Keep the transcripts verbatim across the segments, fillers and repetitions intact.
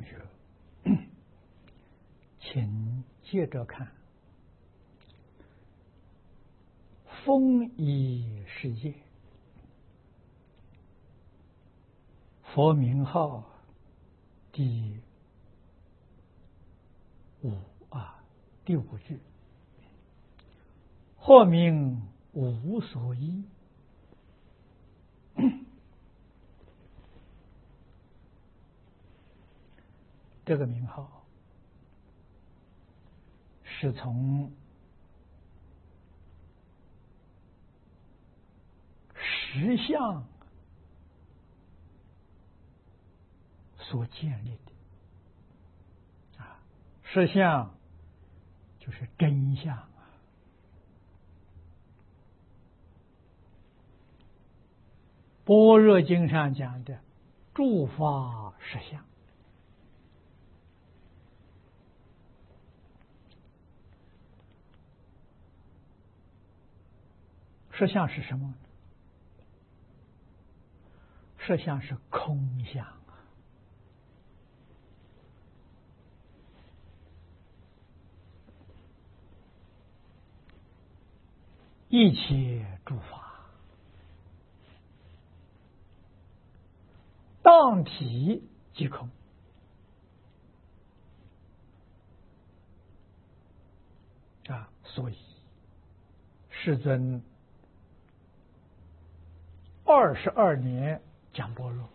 学，请接着看丰益世界佛名号第五啊第五句，或名无所依。这个名号是从实相所建立的啊，实相就是真相啊。般若经上讲的诸法实相，实相是什么？实相是空相啊！一切诸法当体即空啊！所以世尊二十二年讲般若，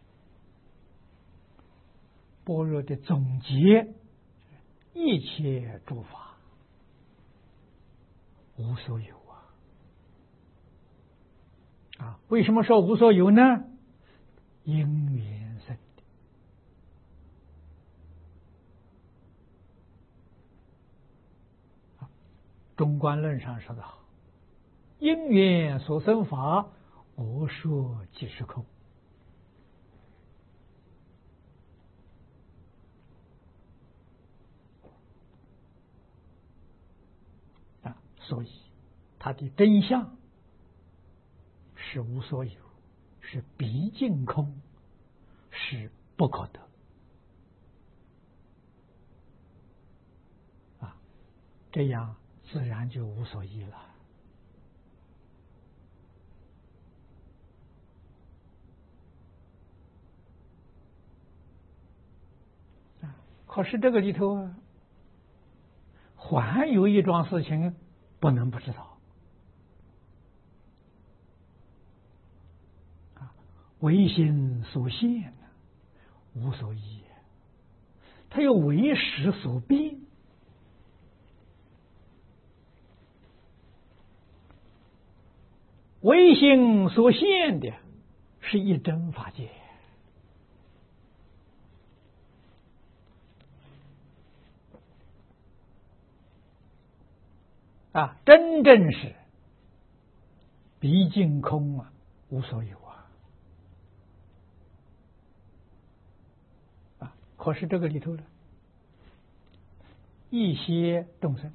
般若的总结，一切诸法无所有啊！啊，为什么说无所有呢？因缘生的啊。中观论上说得好，因缘所生法，我说即是空啊，所以它的真相是无所有，是毕竟空，是不可得啊，这样自然就无所依了。可是这个里头啊，还有一桩事情不能不知道啊，唯心所现，无所依，它又为识所变。唯心所现的是一真法界啊，真正是毕竟空啊，无所有啊！啊，可是这个里头呢，一些众生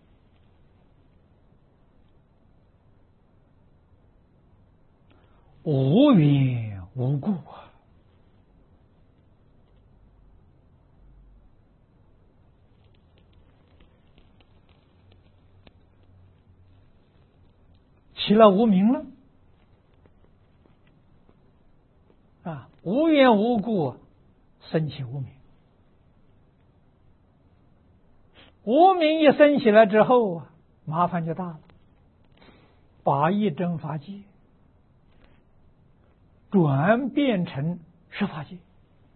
无缘无故啊，起了无明了啊，无缘无故生起无明，无明一生起来之后啊，麻烦就大了，把一真法界转变成十法界，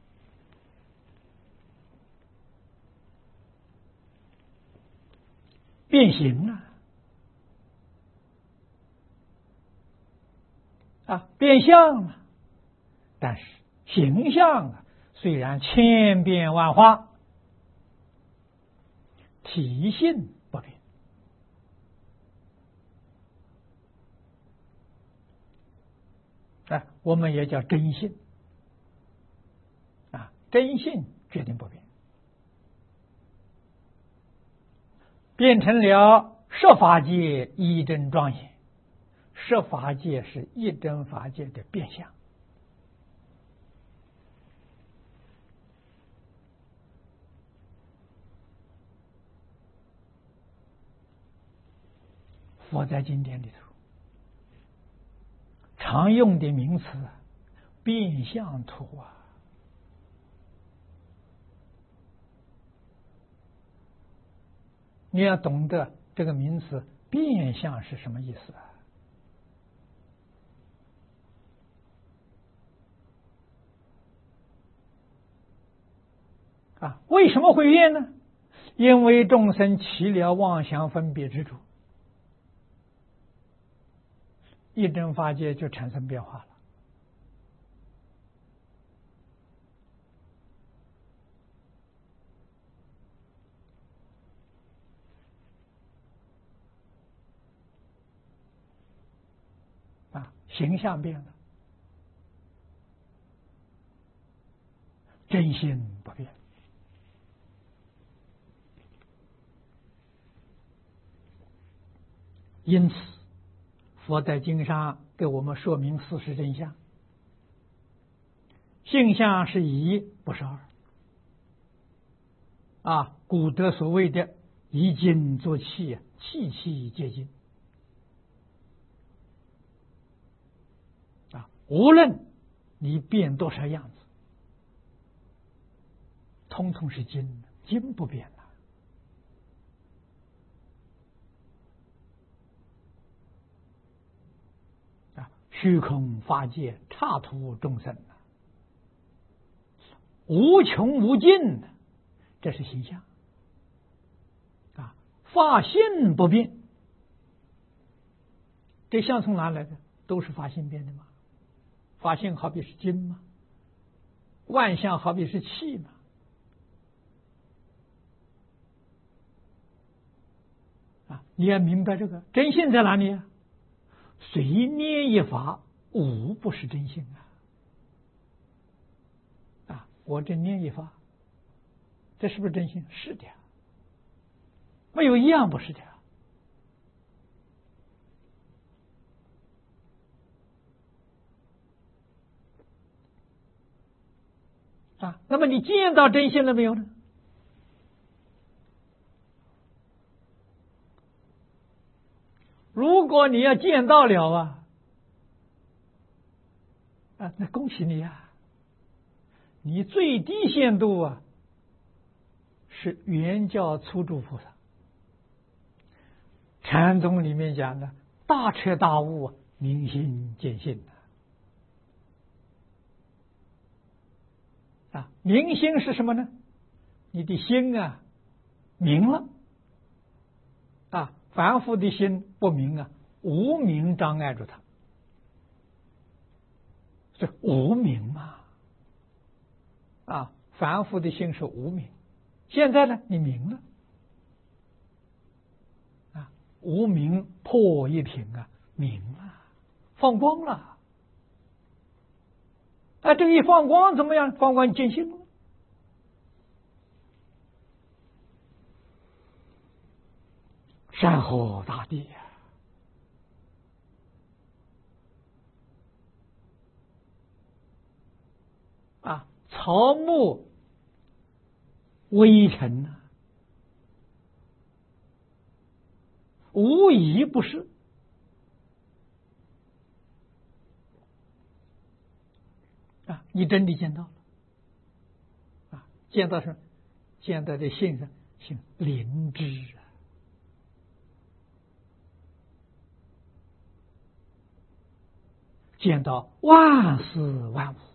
变形了啊，变相了。但是形象啊，虽然千变万化，体性不变啊，我们也叫真性啊，真性决定不变，变成了十法界一真庄严。十法界是一真法界的变相佛在经典里头常用的名词变相图啊，你要懂得这个名词变相是什么意思啊？啊，为什么会变呢？因为众生起了妄想分别执着，一真法界就产生变化了。啊，形象变了，真心不变。因此，佛在经上给我们说明事实真相：性相是一，不是二。啊，古德所谓的“以精作气，气气皆精”。啊，无论你变多少样子，通通是精，精不变的。啊，虚空法界刹土众生啊，无穷无尽的，这是形象。啊，法性不变，这相从哪来的？都是法性变的嘛。法性好比是精嘛，万象好比是气嘛。啊，你要明白这个真性在哪里啊？随念一法，无不是真性啊！啊，我这念一法，这是不是真性？是的，没有一样不是的。啊，那么你见到真性了没有呢？如果你要见到了啊，啊，那恭喜你啊！你最低限度啊，是原教初住菩萨。禅宗里面讲的大彻大悟，明心见性啊，明心是什么呢？你的心啊明了啊，凡夫的心不明啊，无明障碍住他，这无明嘛啊，凡夫的心是无明，现在呢你明了啊，无明破一品啊，明了，放光了。啊，这一放光怎么样？放光见性了。山河大地呀、啊，啊，草木微尘呐、啊，无一不是。啊，你真的见到了啊！见到什么？见到这性上性灵知啊！见到万事万物，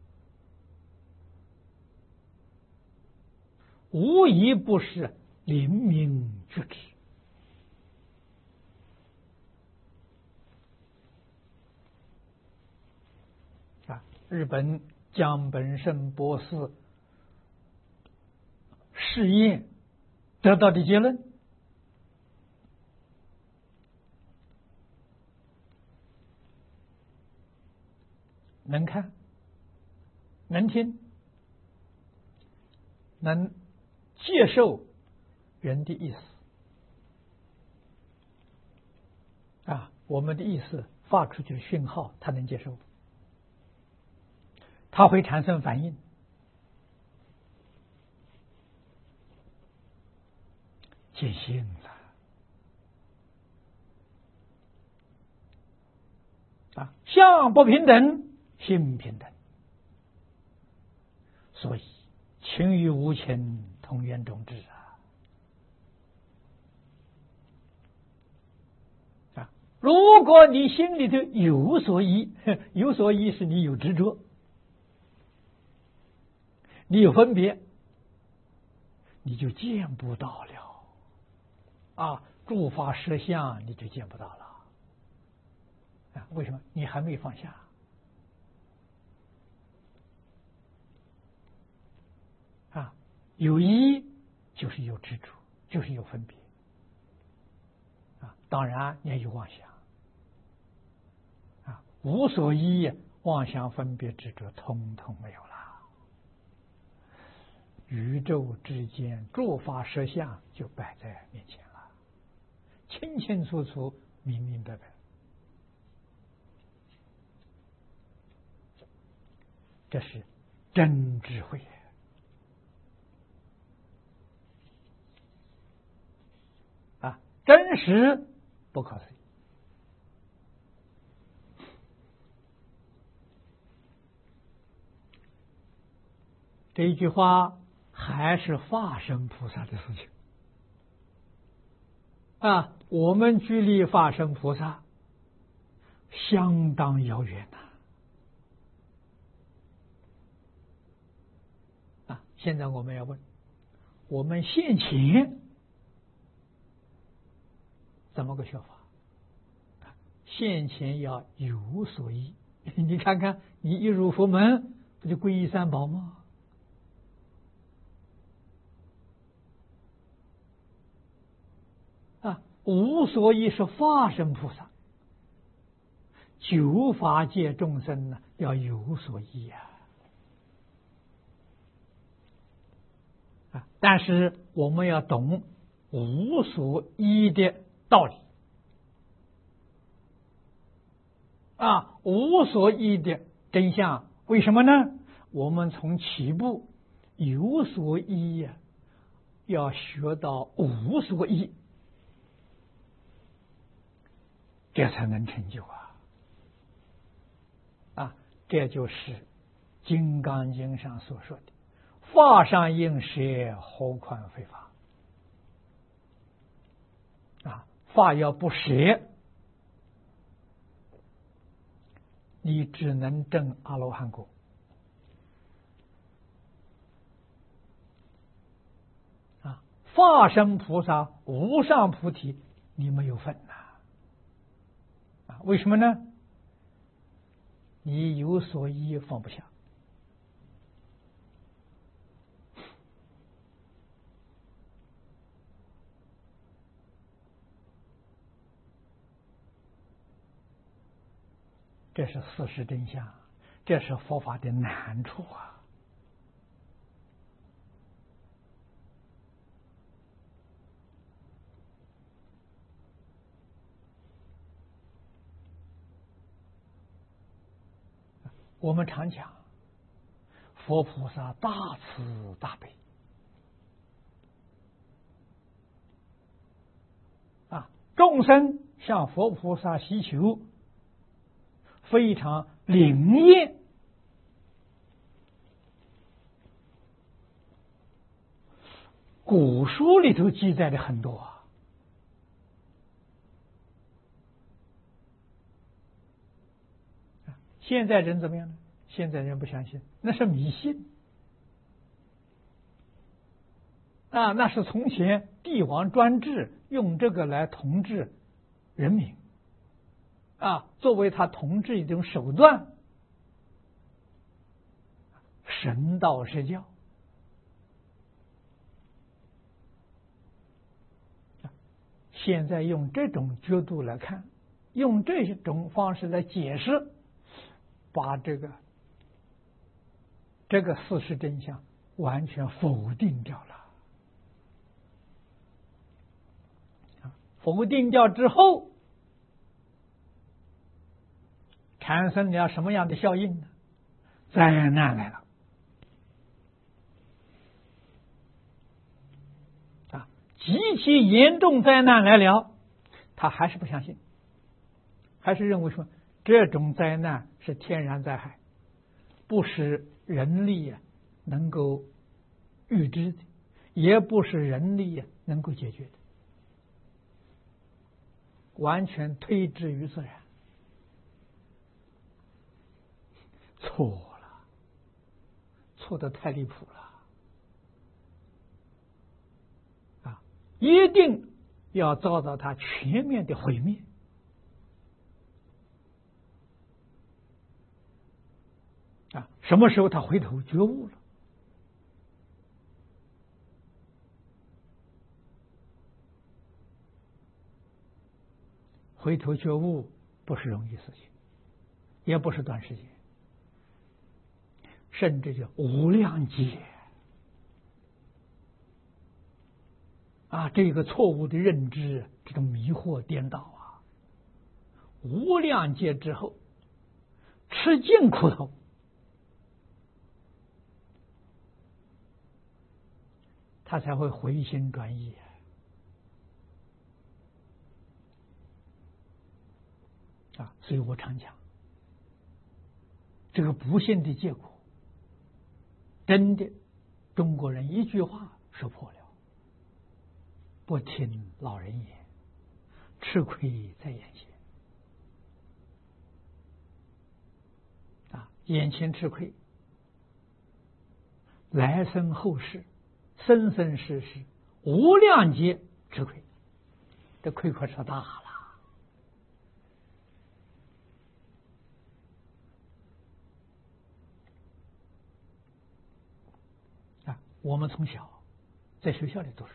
无一不是灵明觉知啊！日本江本胜博士试验得到的结论，能看，能听，能接受人的意思啊，我们的意思发出去的讯号，他能接受，它会产生反应。见性了啊，相不平等，心平等。所以情与无情，同源同质啊！啊，如果你心里头有所依，有所依是你有执着，你有分别，你就见不到了啊！诸法实相，你就见不到了啊！为什么？你还没放下。啊，有依就是有执着，就是有分别啊。当然也有妄想啊，无所依，妄想、分别、执着，通通没有了。宇宙之间诸法实相就摆在面前了，清清楚楚、明明白白。这是真智慧。真实不可思议。这一句话还是化身菩萨的事情啊！我们距离化身菩萨相当遥远呐！啊，现在我们要问，我们现前怎么个学法？现前要有所依。你看看，你一入佛门，不就皈依三宝吗？啊，无所依是化身菩萨，九法界众生呢要有所依啊！啊，但是我们要懂无所依的道理啊，无所依的真相，为什么呢？我们从起步有所依呀、啊，要学到无所依，这才能成就啊！啊，这就是《金刚经》上所说的“法上应舍，何况非法”。啊，法要不舍，你只能证阿罗汉果。啊，法身菩萨、无上菩提，你没有份呐！啊，为什么呢？你有所依，放不下。这是事实真相，这是佛法的难处啊！我们常讲，佛菩萨大慈大悲啊，众生向佛菩萨祈求，非常灵验，古书里头记载的很多啊。现在人怎么样呢？现在人不相信，那是迷信啊！那是从前帝王专制，用这个来统治人民啊，作为他统治一种手段，神道是教。现在用这种角度来看，用这种方式来解释，把这个这个事实真相完全否定掉了。否定掉之后，产生了什么样的效应呢？灾难来了啊！极其严重灾难来了，他还是不相信，还是认为说这种灾难是天然灾害，不是人力能够预知的，也不是人力能够解决的，完全推之于自然。错了，错得太离谱了啊！一定要遭到它全面的毁灭。啊，什么时候他回头觉悟了？回头觉悟不是容易事情，也不是短时间，甚至叫无量劫啊！这个错误的认知，这种迷惑颠倒啊，无量劫之后，吃尽苦头。他才会回心转意啊！所以我常讲，这个不幸的结果，真的中国人一句话说破了：不听老人言，吃亏在眼前。啊，眼前吃亏，来生后世。生生世世无量劫吃亏，这亏可吃大了啊！我们从小在学校里读书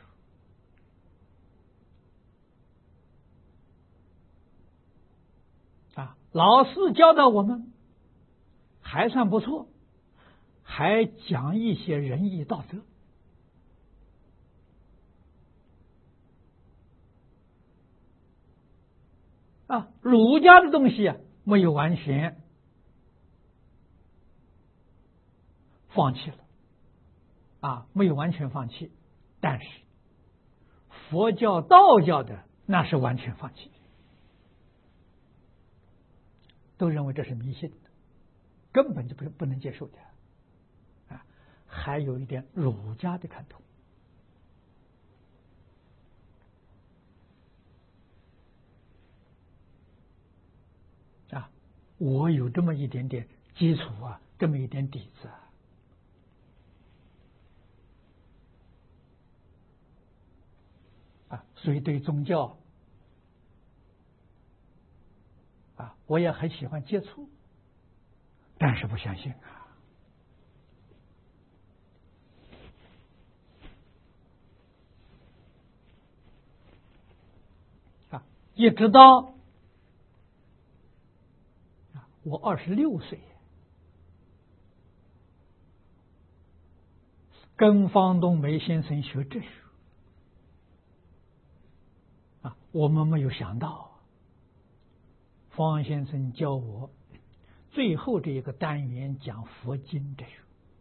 啊，老师教导我们还算不错，还讲一些仁义道德。啊，儒家的东西啊，没有完全放弃了，啊，没有完全放弃，但是佛教、道教的那是完全放弃，都认为这是迷信的，根本就不不能接受的，啊，还有一点儒家的看头。啊，我有这么一点点基础啊，这么一点底子啊，啊，所以对宗教啊，我也很喜欢接触，但是不相信啊。啊，一直到我二十六岁，跟方东梅先生学哲学啊，我们没有想到，方先生教我最后这一个单元讲佛经哲学，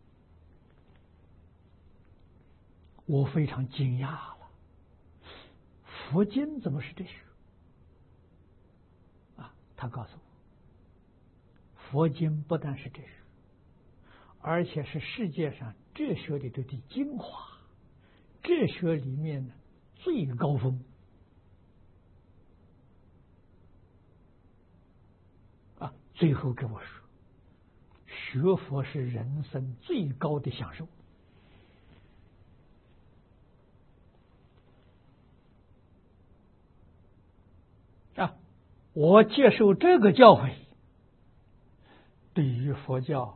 我非常惊讶了。佛经怎么是哲学啊？他告诉我，佛经不但是哲学，而且是世界上哲学里头的精华，哲学里面的最高峰啊！最后跟我说，学佛是人生最高的享受啊！我接受这个教诲，对于佛教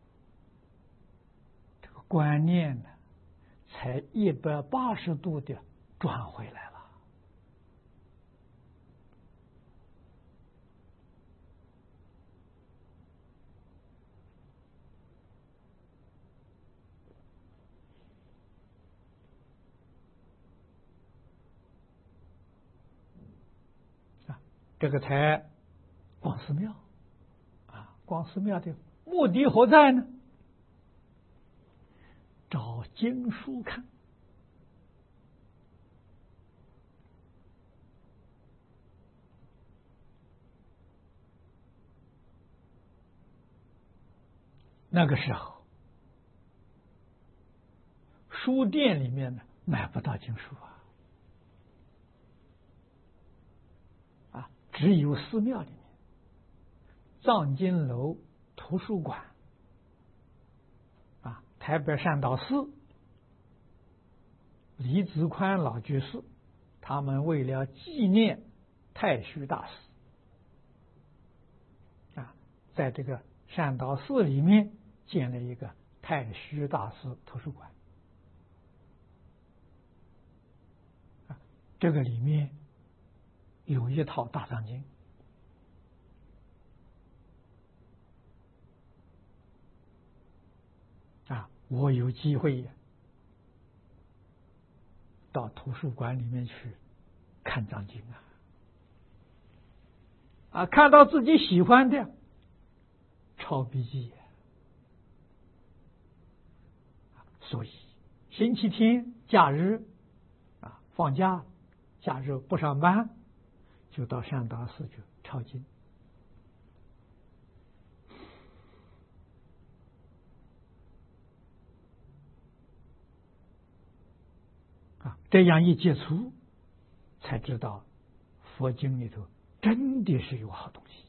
这个观念呢，才一百八十度的转回来了。啊，这个才逛寺庙啊，逛寺庙的目的何在呢？找经书看。 那个时候书店里面呢买不到经书啊，啊，只有寺庙里面，藏经楼图书馆，啊，台北善导寺李子宽老居士，他们为了纪念太虚大师，啊，在这个善导寺里面建了一个太虚大师图书馆。啊，这个里面有一套大藏经，啊，我有机会到图书馆里面去看藏经啊，啊，看到自己喜欢的抄笔记，所以星期天假日啊，放假假日不上班，就到善导寺去抄经。啊，这样一接触，才知道佛经里头真的是有好东西。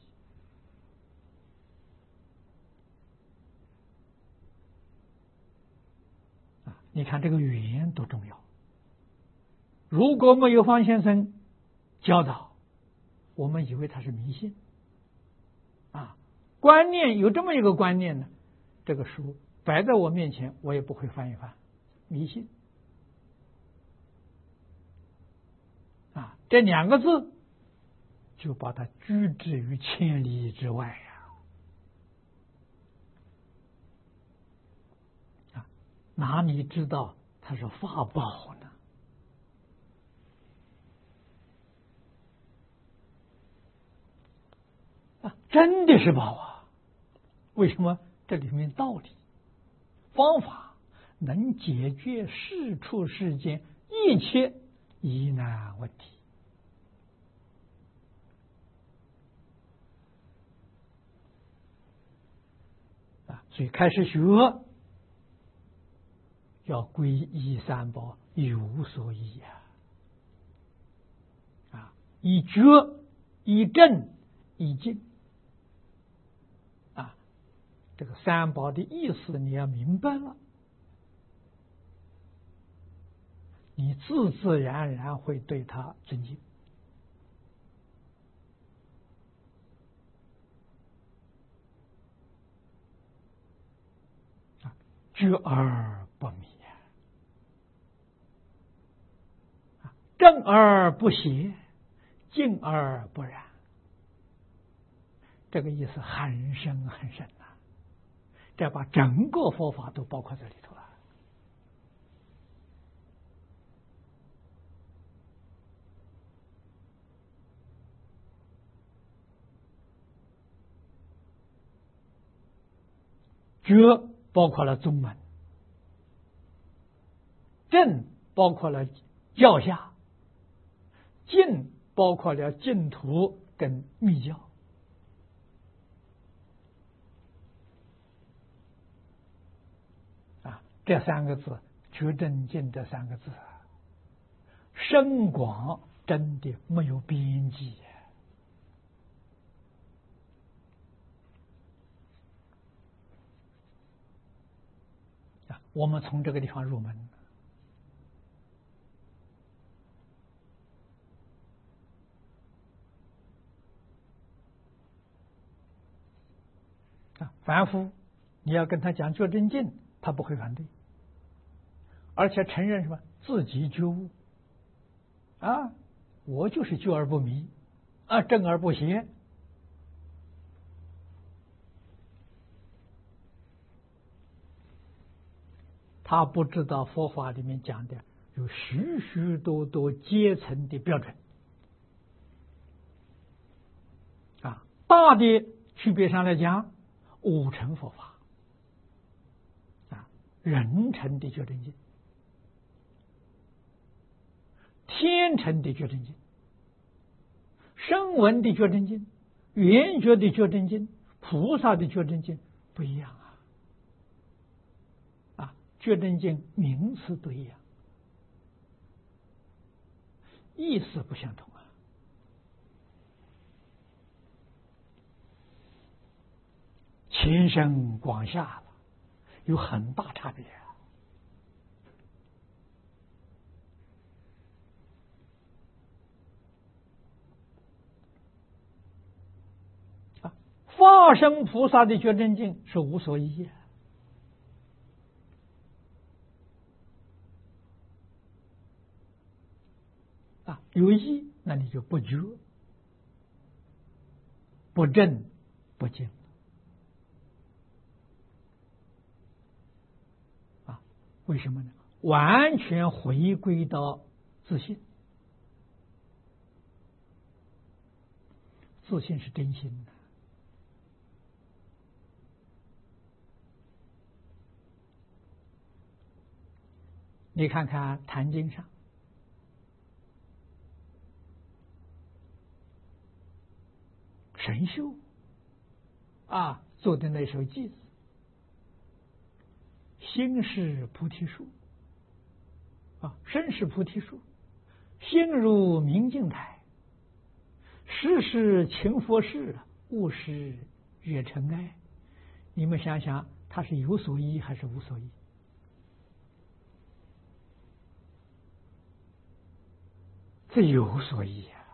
啊，你看这个语言多重要！如果没有方先生教导，我们以为他是迷信。啊，观念有这么一个观念呢，这个书摆在我面前，我也不会翻一翻，迷信。啊，这两个字就把它拒之于千里之外呀！啊，哪里知道它是法宝呢？啊，真的是宝啊！为什么？这里面道理、方法能解决世出世间一切疑难问题。啊，所以开始学要皈依三宝，有所依呀！啊，以觉、以正、以静。啊，这个三宝的意思你要明白了，你自自然然会对他尊敬。啊，觉而不迷，啊，正而不邪，静而不染。这个意思很深很深呐，这把整个佛法都包括在里头了。觉包括了宗门，正包括了教下，净包括了净土跟密教。啊，这三个字，觉正净这三个字，深广真的没有边际。我们从这个地方入门。啊，凡夫你要跟他讲觉正净，他不会反对，而且承认什么自己觉悟。啊，我就是觉而不迷，啊，正而不邪。他不知道佛法里面讲的有许许多多阶层的标准。啊，大的区别上来讲，五乘佛法，啊，人乘的觉正净，天乘的觉正净，声闻的觉正净，缘觉的觉正净，菩萨的觉正净不一样啊。 觉真经名词都一样，意思不相同啊。前深广下了，有很大差别啊。啊，化身菩萨的觉真经是无所依啊。啊，有依那你就不觉、不正、不净。啊，为什么呢？完全回归到自信，自信是真心的。你看看《坛经》上，神秀啊做的那首偈子，心是菩提树啊，身是菩提树，心如明镜台，时时勤佛事，勿使惹尘埃。你们想想，它是有所依还是无所依？这有所依啊，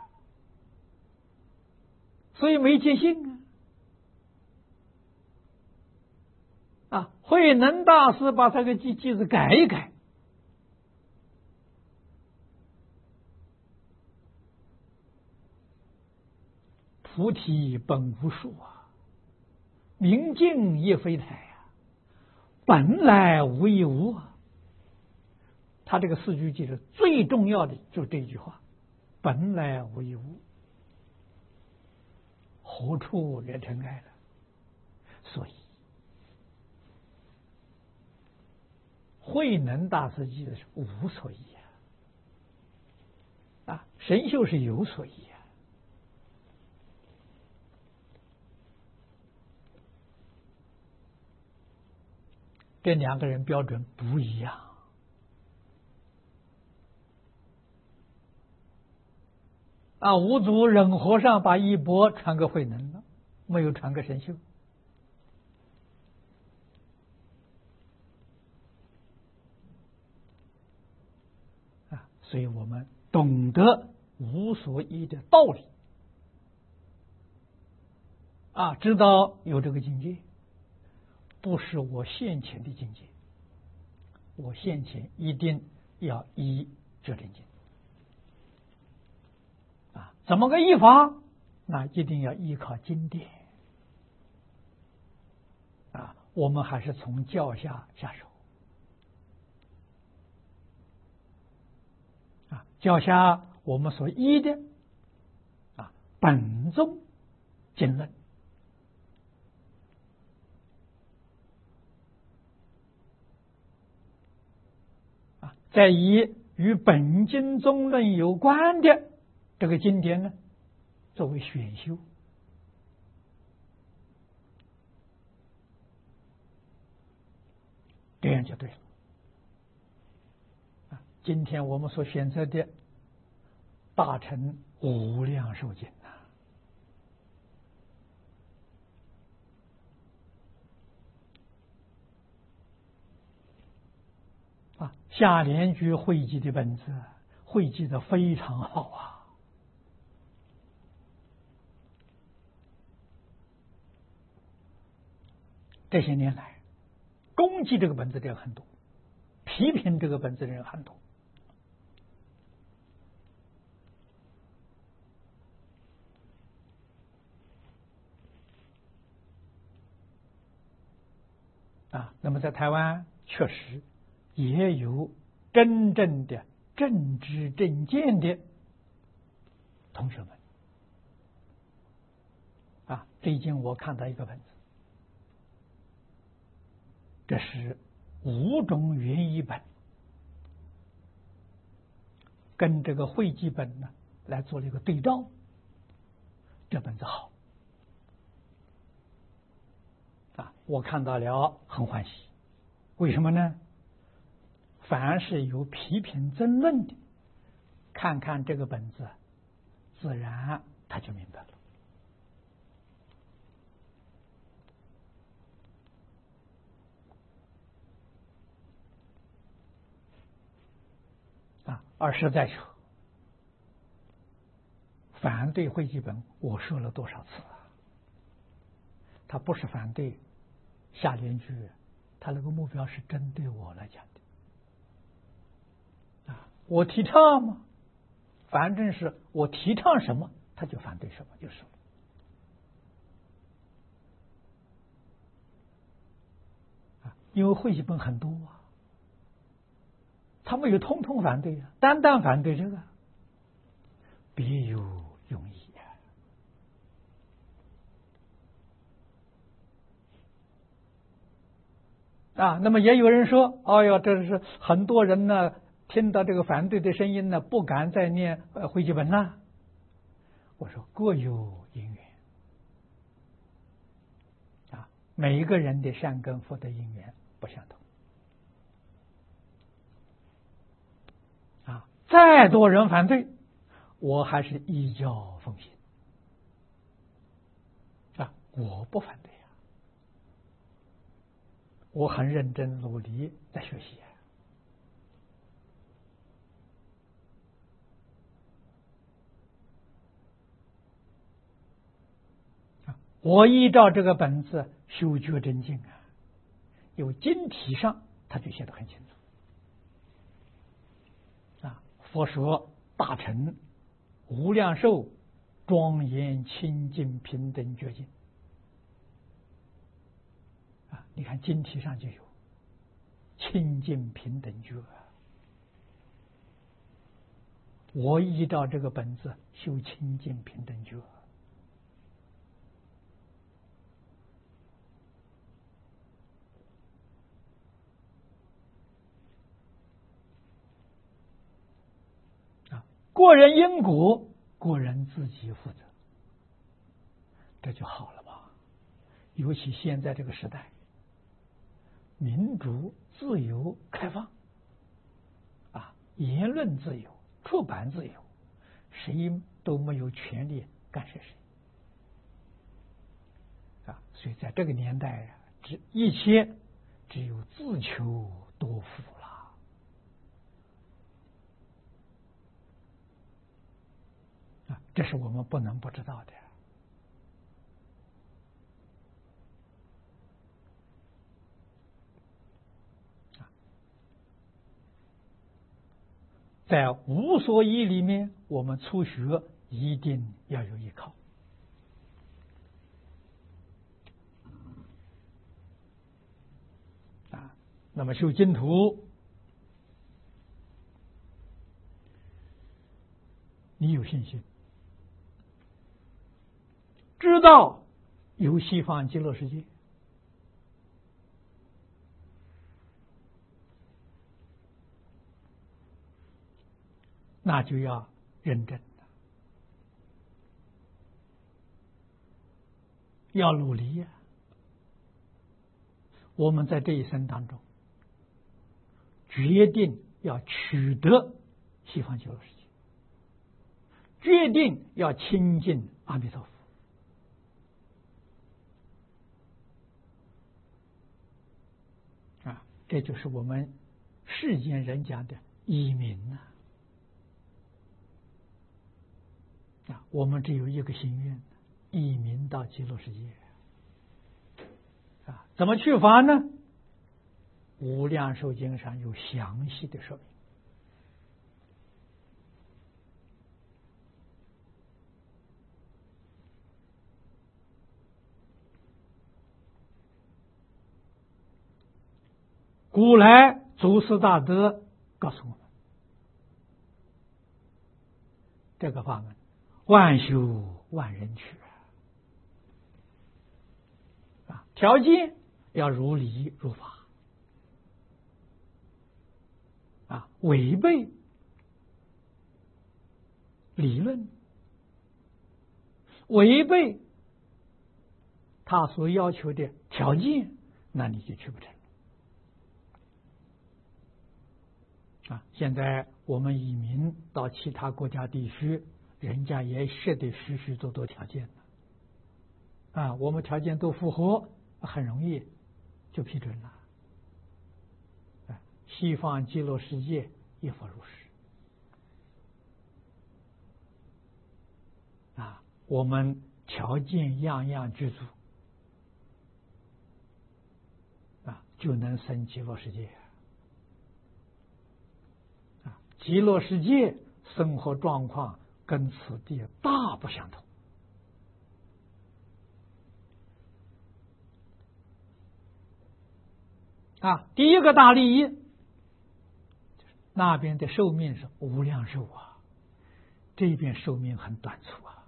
所以没戒性啊。啊，慧能大师把这个句句子改一改，菩提本无树啊，明镜亦非台啊，本来无一物啊。他这个四句记着最重要的就是这句话：本来无一物，何处惹尘埃了？所以慧能大师记的是无所依啊，啊，神秀是有所依啊。这两个人标准不一样啊！五祖忍和尚把衣钵传给慧能了，没有传给神秀。啊，所以我们懂得无所依的道理啊，知道有这个境界，不是我现前的境界，我现前一定要依这真经啊。怎么个依法？那一定要依靠经典啊。我们还是从教下下手啊。教下我们所依的啊，本宗经论啊，再以与本经宗论有关的这个经典呢，作为选修这样就对了啊。今天我们所选择的大乘无量寿经啊，啊，下联句汇集的本子汇集的非常好啊。这些年来，攻击这个本子的人很多，批评这个本子的人很多。啊，那么在台湾确实也有真正的正知正见的同学们啊。最近我看到一个本子，这是五种原译本跟这个汇集本呢来做了一个对照，这本子好啊，我看到了很欢喜。为什么呢？ 凡是有批评争论的，看看这个本子，自然他就明白了。啊，而实在说，反对会集本，我说了多少次啊？他不是反对下联句，他那个目标是针对我来讲的。啊，我提倡嘛，反正是我提倡什么，他就反对什么，就是了。啊，因为会集本很多啊，他们有通通反对啊，单单反对这个，别有用意。啊，那么也有人说，哎呦，这是很多人呢，听到这个反对的声音呢，不敢再念呃会集本了。我说各有因缘啊，每一个人的善根福德因缘不相同啊，再多人反对，我还是依教奉行啊，我不反对。我很认真努力在学习啊！我依照这个本子修觉真经啊，有经题上他就写得很清楚啊。佛说大乘无量寿庄严清净平等觉境啊，你看经题上就有清净平等觉。我依照这个本子修清净平等觉啊，个人因果，个人自己负责，这就好了吧？尤其现在这个时代，民主、自由、开放啊，言论自由、出版自由，谁都没有权利干涉谁啊！所以在这个年代啊，只一切只有自求多福了啊！这是我们不能不知道的。在无所依里面，我们初学一定要有依靠啊。那么修净土，你有信心，知道有西方极乐世界，那就要认真，要努力呀、啊。我们在这一生当中，决定要取得西方极乐世界，决定要亲近阿弥陀佛啊，这就是我们世间人讲的依明呐。啊，我们只有一个心愿，依明到极乐世界啊。怎么去法呢？无量寿经上有详细的说明。古来祖师大德告诉我们，这个法门万修万人去啊，条件要如理如法啊，违背理论，违背他所要求的条件，那你就去不成。 啊，现在我们移民到其他国家地区，人家也设的许许多多条件啊，我们条件都符合，很容易就批准了。啊，西方极乐世界亦复如是。啊，我们条件样样具足，啊，就能生极乐世界。啊，极乐世界生活状况跟此地大不相同。啊，第一个大利益，那边的寿命是无量寿啊，这边寿命很短促啊。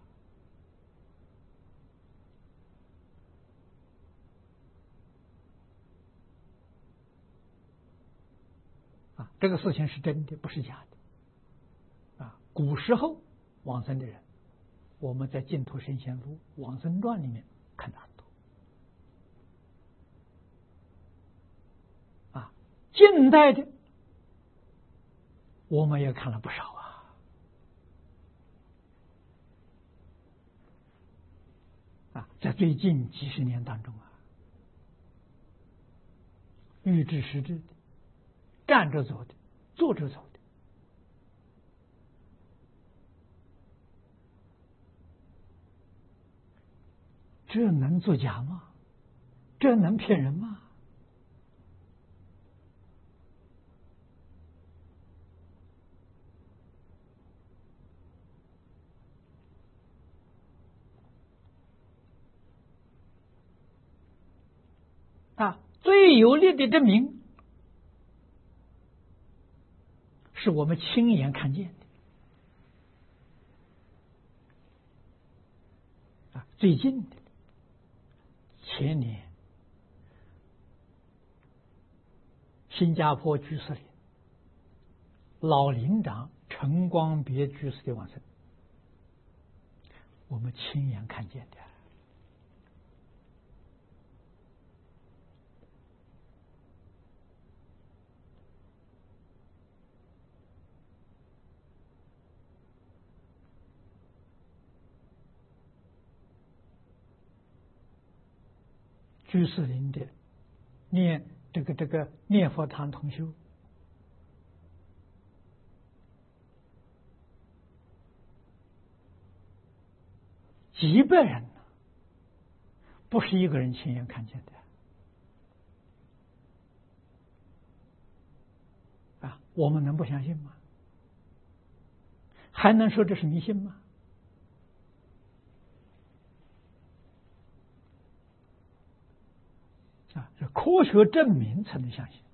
啊，这个事情是真的，不是假的。啊，古时候往生的人，我们在《净土圣贤录》《往生传》里面看到很多。啊，近代的我们也看了不少啊。啊，在最近几十年当中啊，预知实质的，站着走的，坐着走的，这能作假吗？这能骗人吗？啊，最有力的证明是我们亲眼看见的。啊，最近的前年，新加坡居士林老林长陈光别居士的往生，我们亲眼看见的。居士林的念这个这个念佛堂同修，几百人呢，不是一个人亲眼看见的。啊，我们能不相信吗？还能说这是迷信吗？啊，这科学证明才能相信。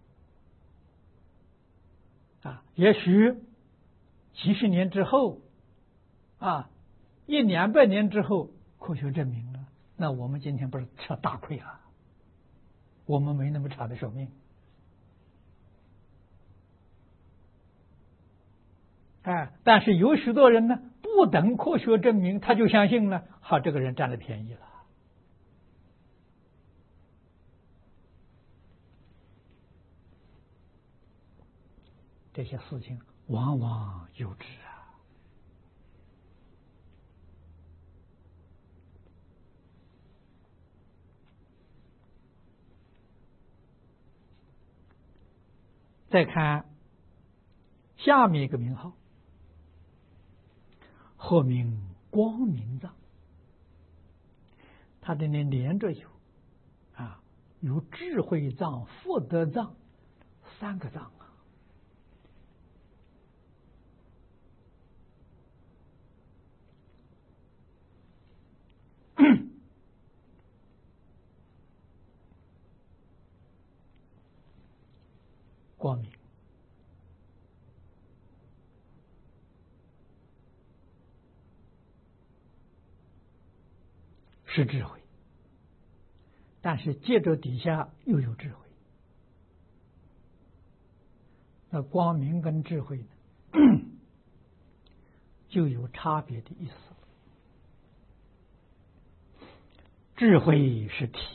啊，也许几十年之后，啊，一两百年之后，科学证明了，那我们今天不是吃大亏了？我们没那么长的寿命。哎，但是有许多人呢，不等科学证明他就相信了，好，这个人占了便宜了。这些事情往往有之啊。再看下面一个名号，或名光明藏，它这里连着有啊，有智慧藏、福德藏三个藏啊。光明是智慧，但是接着底下又有智慧。那光明跟智慧呢，就有差别的意思。智慧是体，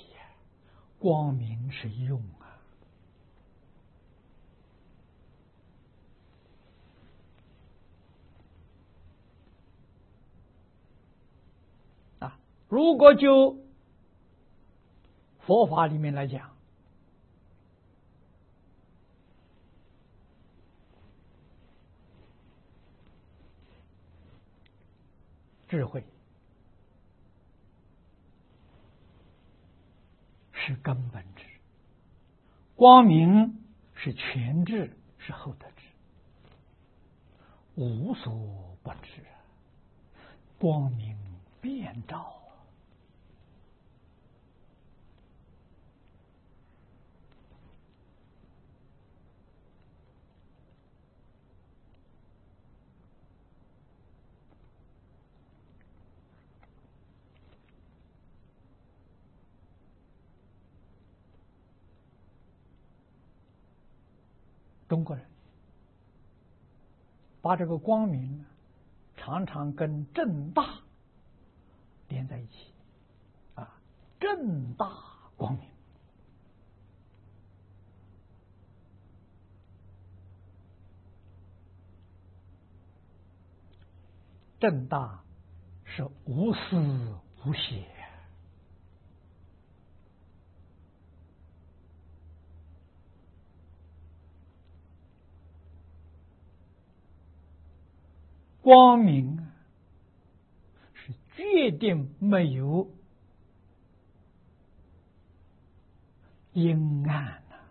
光明是用啊。 如果就佛法里面来讲，智慧是根本智，光明是全智，是后得智，无所不知，光明遍照。中国人把这个光明常常跟正大连在一起啊，正大光明。正大是无私无邪，光明是决定没有阴暗的，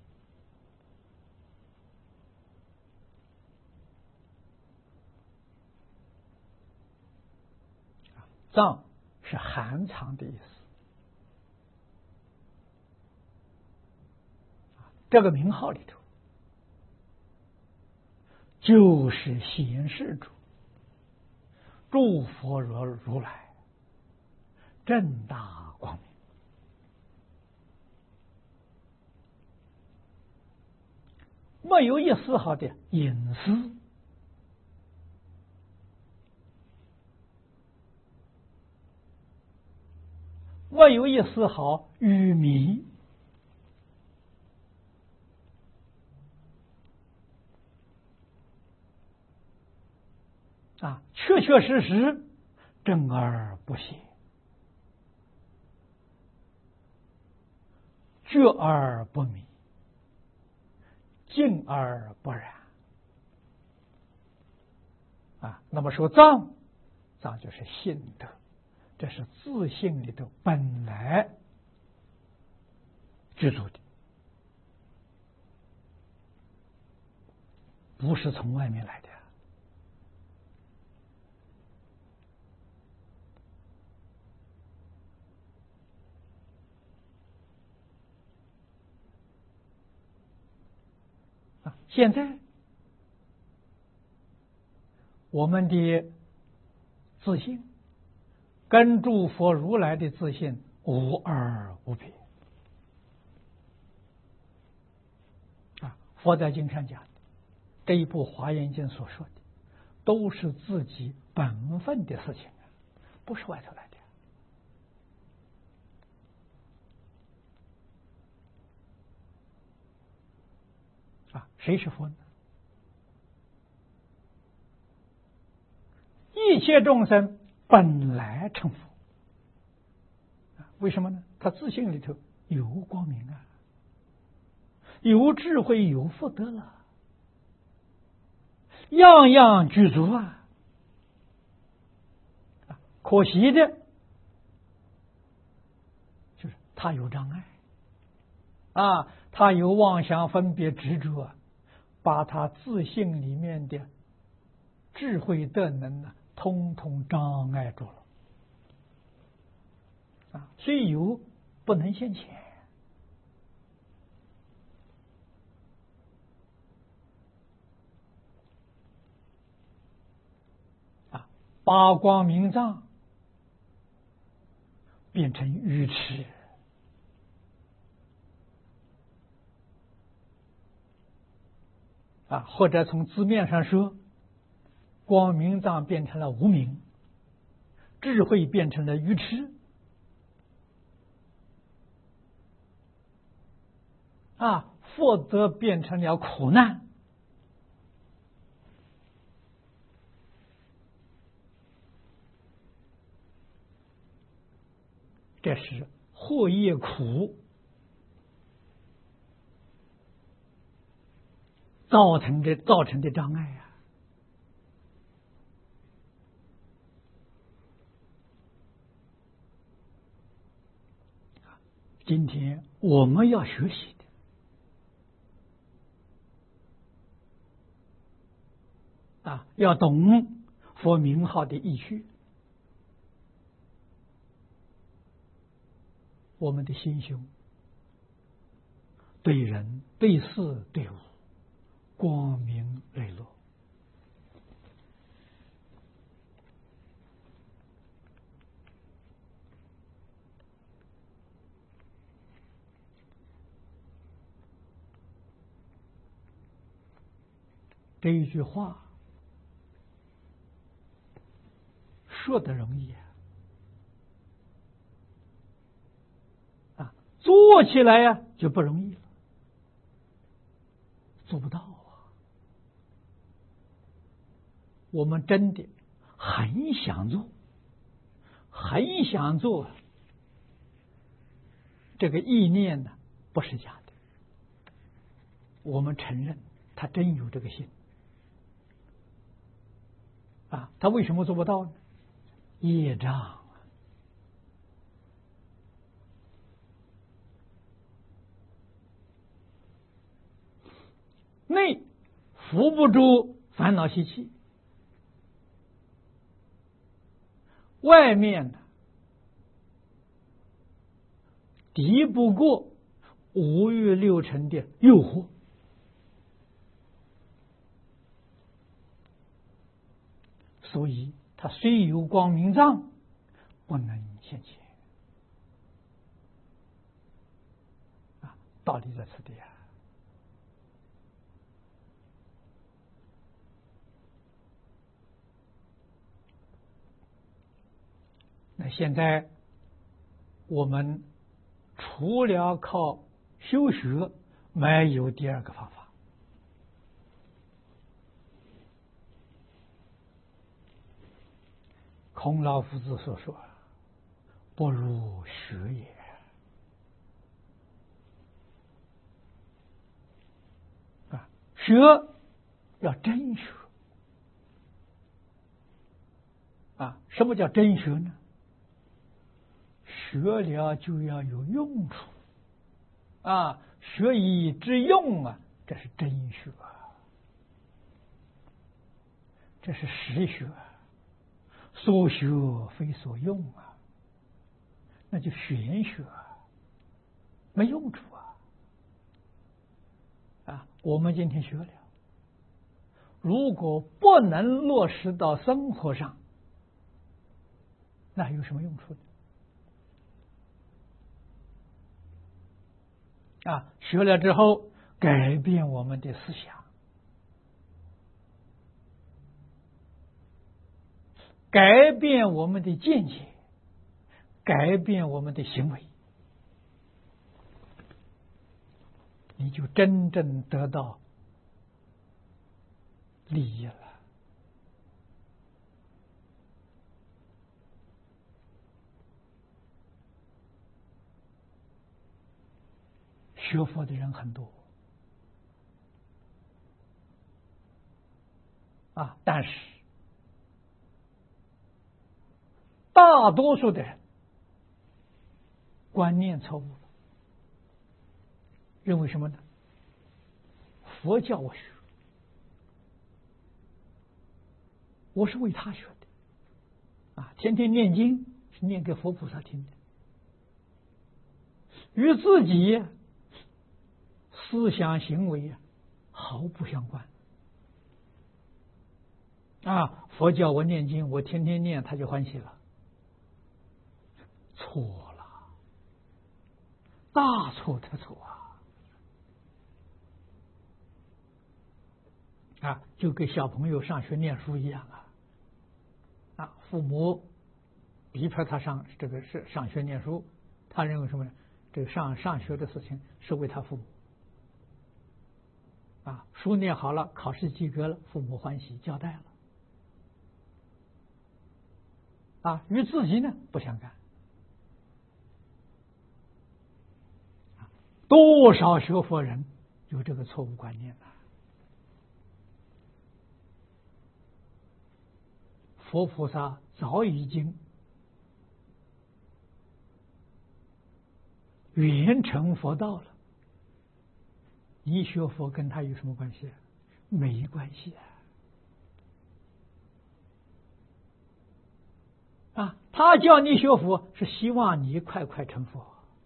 藏是含藏的意思。这个名号里头就是显示出诸佛如如来正大光明，没有一丝毫的隐私，没有一丝毫愚迷，啊，确确实实正而不邪，觉而不迷，静而不染。啊，那么说藏，藏就是性德，这是自性里头本来具足的，不是从外面来的。现在我们的自信跟诸佛如来的自信无二无别啊！佛在经上讲的这一部《华严经》所说的，都是自己本分的事情，不是外头来的啊！谁是佛呢？一切众生本来成佛，为什么呢？他自性里头有光明啊，有智慧，有福德了，样样具足啊！可惜的就是他有障碍啊，他有妄想分别执着，把他自性里面的智慧德能呢，通通障碍住了啊！虽有不能现前啊，八光明藏变成愚痴啊，或者从字面上说，光明藏变成了无明，智慧变成了愚痴啊，福德变成了苦难这是祸业苦造成的造成的障碍啊！今天我们要学习的啊，要懂佛名号的意趣，我们的心胸对人、对事、对物光明磊落。这一句话说的容易啊，做起来呀、啊、就不容易了，做不到啊。我们真的很想做，很想做，这个意念呢不是假的，我们承认他真有这个心啊，他为什么做不到呢？业障。内扶不住烦恼习气，外面呢敌不过五欲六尘的诱惑，所以他虽有光明藏，不能现前啊！道理在此地啊。那现在我们除了靠修学，没有第二个方法。孔老夫子所说：“不如学也。”啊，学要真学啊！什么叫真学呢？学了就要有用处啊！学以致用啊，这是真学，这是实学。所学非所用啊，那就玄学啊，没用处啊！啊，我们今天学了，如果不能落实到生活上，那有什么用处呢？啊，学了之后改变我们的思想，改变我们的见解，改变我们的行为，你就真正得到利益了。学佛的人很多啊，但是大多数的人观念错误了，认为什么呢？佛教我学，我是为他学的啊，天天念经是念给佛菩萨听的，与自己思想行为啊毫不相关啊！佛教我念经，我天天念，他就欢喜了，错了，大错特错啊！啊，就跟小朋友上学念书一样啊！啊，父母逼迫他上这个是上学念书，他认为什么呢？这个上上学的事情是为他父母。啊，书念好了，考试及格了，父母欢喜，交代了。啊，与自己呢不相干。 多少学佛人有这个错误观念呢？佛菩萨早已经圆成佛道了，你学佛跟他有什么关系？没关系啊！啊，他叫你学佛是希望你快快成佛。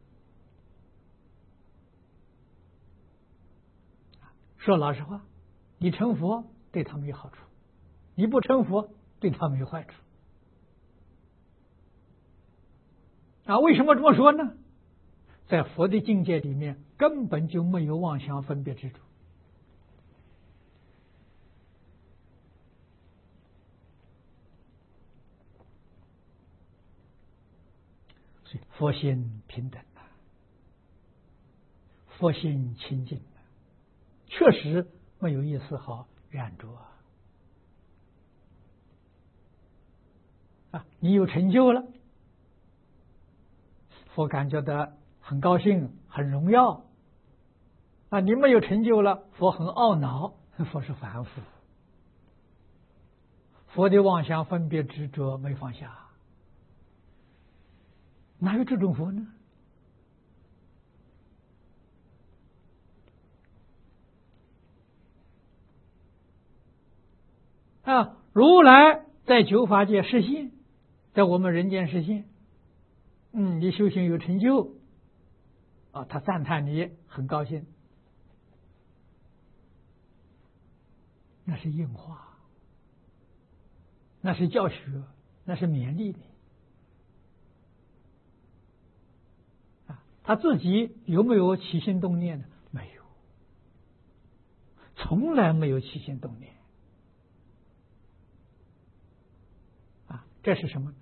说老实话，你成佛对他们有好处，你不成佛对他们有坏处。啊，为什么这么说呢？在佛的境界里面，根本就没有妄想分别执着。所以佛心平等啊，佛心清净啊，确实没有一丝毫染着啊。啊，你有成就了，佛感觉到很高兴，很荣耀。啊，你没有成就了，佛很懊恼。佛是凡夫，佛的妄想分别执着没放下，哪有这种佛呢？啊，如来在九法界实现，在我们人间实现。嗯，你修行有成就啊，他赞叹你，很高兴，那是应化，那是教学，那是勉励你啊。他自己有没有起心动念呢？没有，从来没有起心动念啊。这是什么呢？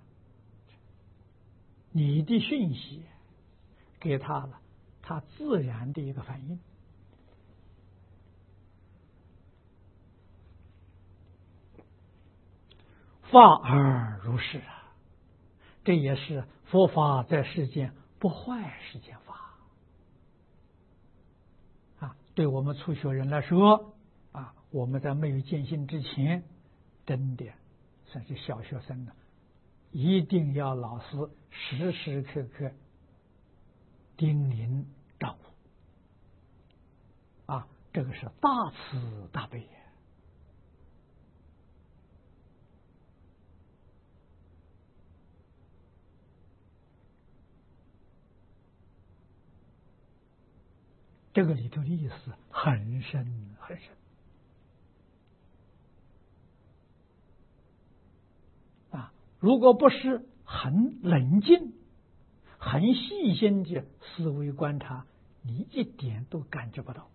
你的讯息给他了，他自然的一个反应。法而如是啊，这也是佛法在世间不坏世间法啊。对我们初学人来说啊，我们在没有见性之前，真的算是小学生了，一定要老师时时刻刻叮咛照顾啊，这个是大慈大悲。这个里头的意思很深很深啊！如果不是很冷静、很细心的思维观察，你一点都感觉不到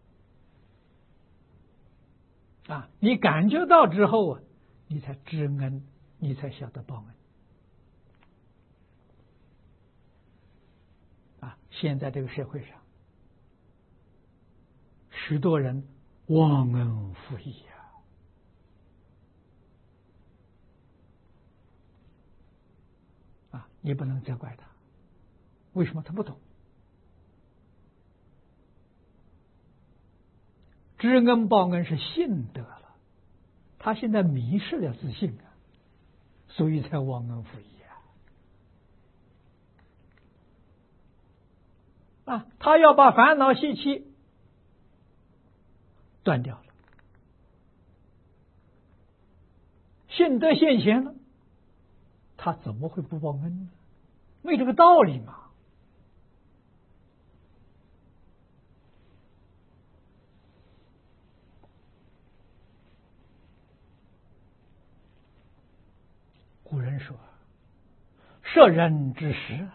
啊！你感觉到之后啊，你才知恩，你才晓得报恩啊！现在这个社会上，许多人忘恩负义啊！啊，你不能责怪他，为什么他不懂？知恩报恩是信德了，他现在迷失了自信啊，所以才忘恩负义啊！啊，他要把烦恼习气断掉了，信德现前了，他怎么会不报恩呢？没这个道理嘛！古人说：“摄人之时，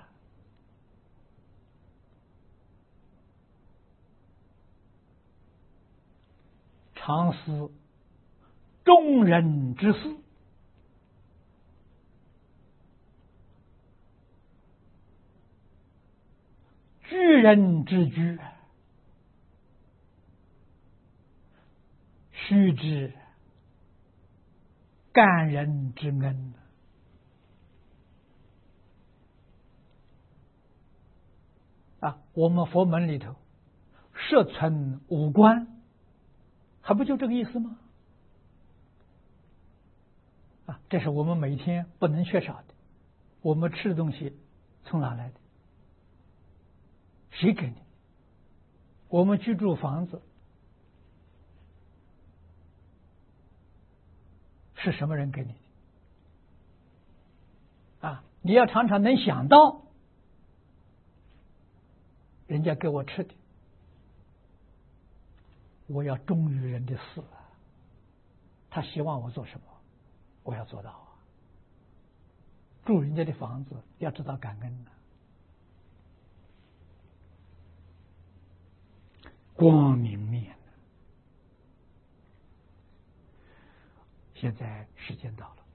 常思众人之事。”居人之居，须知干人之恩。 啊，我们佛门里头摄存五观，还不就这个意思吗？啊，这是我们每天不能缺少的。我们吃的东西从哪来的？谁给你？我们居住房子是什么人给你的？啊，你要常常能想到人家给我吃的，我要忠于人的事啊。他希望我做什么，我要做到啊。住人家的房子要知道感恩啊。光明面。现在时间到了。